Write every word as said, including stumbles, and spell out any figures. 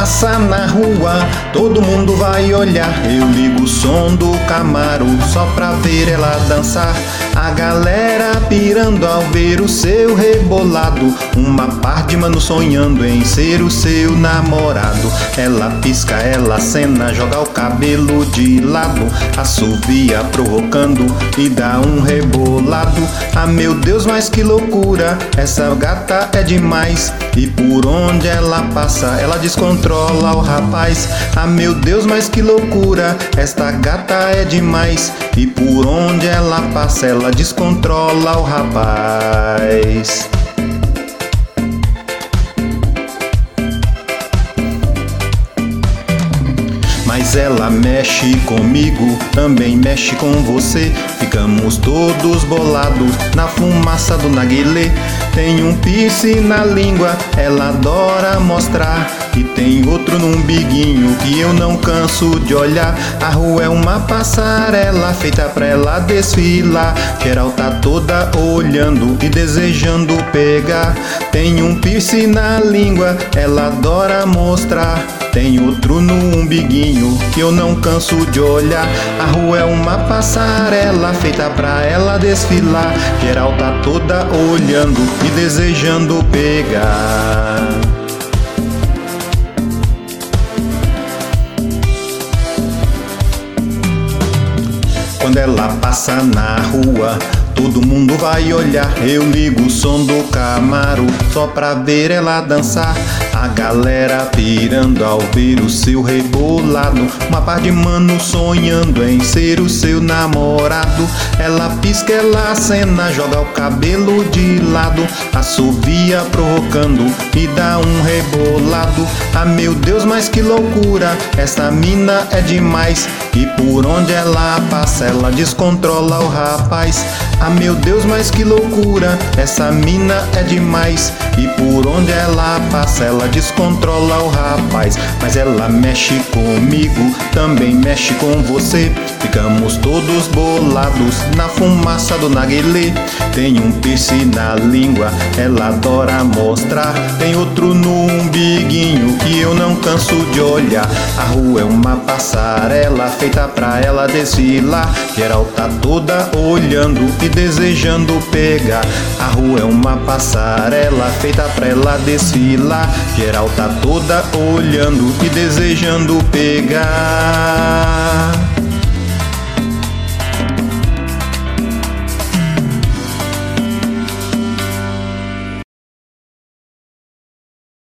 passa na rua, todo mundo vai olhar. Eu ligo o som do Camaro só pra ver ela dançar. A galera pirando ao ver o seu rebolado. Uma par de mano sonhando em ser o seu namorado. Ela pisca, ela acena, joga o cabelo de lado, assovia provocando e dá um rebolado. Ah, meu Deus, mas que loucura, essa gata é demais. E por onde ela passa, ela descontrola o rapaz. Ah, meu Deus, mas que loucura, esta gata é demais. E por onde ela passa, ela descontrola o rapaz. Mas ela mexe comigo, também mexe com você. Ficamos todos bolados na fumaça do narguilé. Tem um piercing na língua, ela adora mostrar. E tem outro no umbiguinho que eu não canso de olhar. A rua é uma passarela feita pra ela desfilar. Geral tá toda olhando e desejando pegar. Tem um piercing na língua, ela adora mostrar. Tem outro no umbiguinho que eu não canso de olhar. A rua é uma passarela feita pra ela desfilar. Geral tá toda olhando e desejando pegar. Quando ela passa na rua, todo mundo vai olhar. Eu ligo o som do Camaro só pra ver ela dançar. A galera pirando ao ver o seu rebolado. Uma par de mano sonhando em ser o seu namorado. Ela pisca, ela acena, joga o cabelo de lado, assovia provocando e dá um rebolado. Ah, meu Deus, mas que loucura, essa mina é demais. E por onde ela passa, ela descontrola o rapaz. Ah, meu Deus, mas que loucura, essa mina é demais. E por onde ela passa, ela descontrola o rapaz. Mas ela mexe comigo, também mexe com você. Ficamos todos bolados na fumaça do narguilé. Tem um piercing na língua, ela adora mostrar. Tem outro no umbiguinho que eu não canso de olhar. A rua é uma passarela feita pra ela desfilar. Geral tá toda olhando e desejando pegar. A rua é uma passarela feita pra ela desfilar. Geral tá toda olhando e desejando pegar.